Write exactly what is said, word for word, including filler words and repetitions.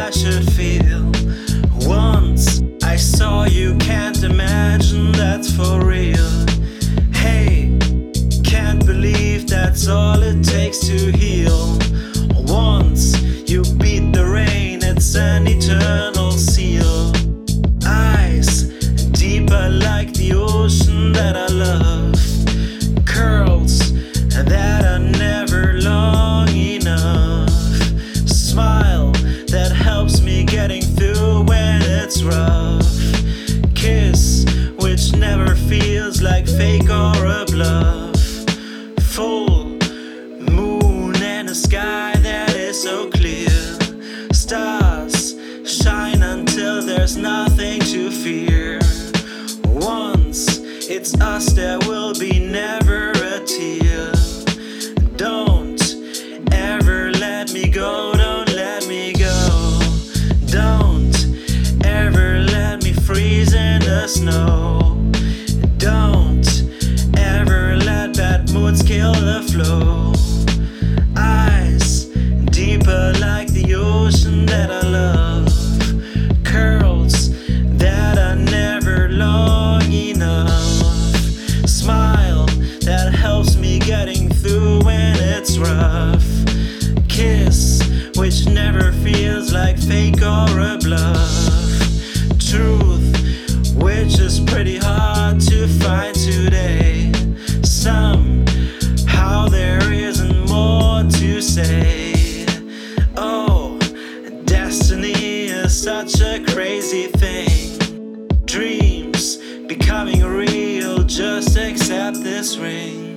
I should feel. Once I saw you, can't imagine that's for real. Hey, can't believe that's all it takes to heal. Once you beat the rain, it's an eternal seal. Eyes deeper like the ocean that I love. Curls that are never long enough. Smile that helps me getting through when it's rough. Kiss which never feels like fake or a bluff. Full moon and a sky that is so clear. Stars shine until there's nothing to fear. Once it's us, there will be never a tear. Don't ever let me go, don't let me go. Don't ever let me freeze in the snow. Don't ever let bad moods kill the flow. Eyes deeper like the ocean that I love. Curls that are never long enough. Smile that helps me getting through when it's rough. Kiss which never feels like fake or a bluff. Truth which is pretty hard to find today. Somehow there isn't more to say. Oh, destiny is such a crazy thing. Dreams becoming real, just accept this ring.